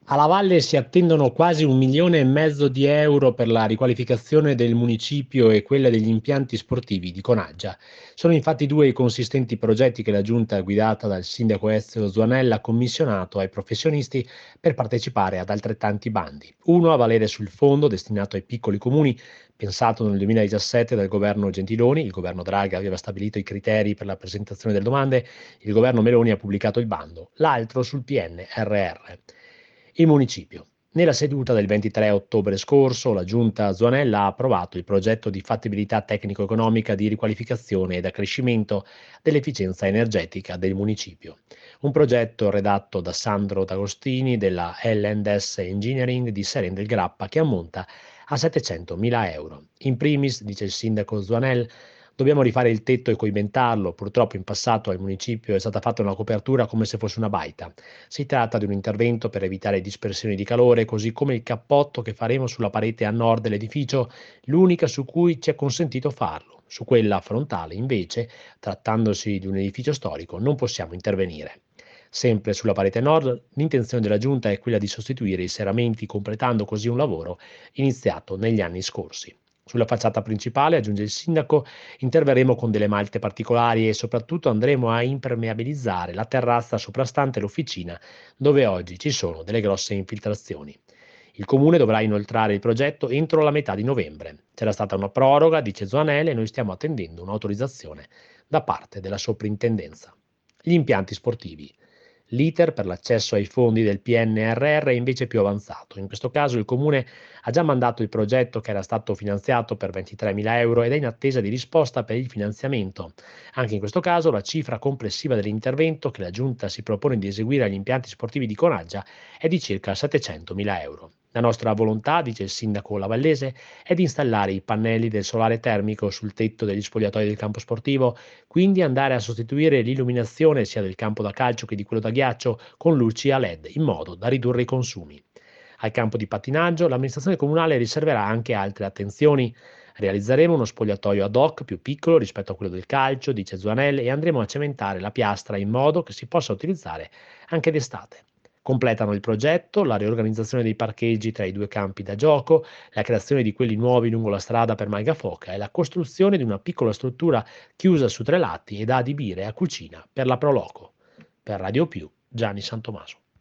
Alla Valle si attendono quasi 1,5 milioni di euro per la riqualificazione del municipio e quella degli impianti sportivi di Conaggia. Sono infatti due i consistenti progetti che la giunta guidata dal sindaco Ezio Zuanella ha commissionato ai professionisti per partecipare ad altrettanti bandi. Uno a valere sul fondo destinato ai piccoli comuni, pensato nel 2017 dal governo Gentiloni. Il governo Draghi aveva stabilito i criteri per la presentazione delle domande, il governo Meloni ha pubblicato il bando. L'altro sul PNRR. Il municipio. Nella seduta del 23 ottobre scorso, la Giunta Zuanella ha approvato il progetto di fattibilità tecnico-economica di riqualificazione ed accrescimento dell'efficienza energetica del municipio. Un progetto redatto da Sandro D'Agostini della L&S Engineering di Seren del Grappa che ammonta a 700.000 euro. In primis, dice il sindaco Zuanel, dobbiamo rifare il tetto e coibentarlo. Purtroppo in passato al municipio è stata fatta una copertura come se fosse una baita. Si tratta di un intervento per evitare dispersioni di calore, così come il cappotto che faremo sulla parete a nord dell'edificio, l'unica su cui ci è consentito farlo. Su quella frontale, invece, trattandosi di un edificio storico, non possiamo intervenire. Sempre sulla parete nord, l'intenzione della Giunta è quella di sostituire i serramenti, completando così un lavoro iniziato negli anni scorsi. Sulla facciata principale, aggiunge il sindaco, interverremo con delle malte particolari e soprattutto andremo a impermeabilizzare la terrazza soprastante l'officina, dove oggi ci sono delle grosse infiltrazioni. Il comune dovrà inoltrare il progetto entro la metà di novembre. C'era stata una proroga, dice Zoanele, e noi stiamo attendendo un'autorizzazione da parte della soprintendenza. Gli impianti sportivi. L'iter per l'accesso ai fondi del PNRR è invece più avanzato. In questo caso il Comune ha già mandato il progetto che era stato finanziato per 23.000 euro ed è in attesa di risposta per il finanziamento. Anche in questo caso la cifra complessiva dell'intervento che la Giunta si propone di eseguire agli impianti sportivi di Conaggia è di circa 700.000 euro. La nostra volontà, dice il sindaco Lavallese, è di installare i pannelli del solare termico sul tetto degli spogliatoi del campo sportivo, quindi andare a sostituire l'illuminazione sia del campo da calcio che di quello da ghiaccio con luci a LED in modo da ridurre i consumi. Al campo di pattinaggio l'amministrazione comunale riserverà anche altre attenzioni. Realizzeremo uno spogliatoio ad hoc più piccolo rispetto a quello del calcio, dice Zuanel, e andremo a cementare la piastra in modo che si possa utilizzare anche d'estate. Completano il progetto la riorganizzazione dei parcheggi tra i due campi da gioco, la creazione di quelli nuovi lungo la strada per Malgafoca e la costruzione di una piccola struttura chiusa su 3 lati e da adibire a cucina per la Proloco. Per Radio Più, Gianni Santomaso.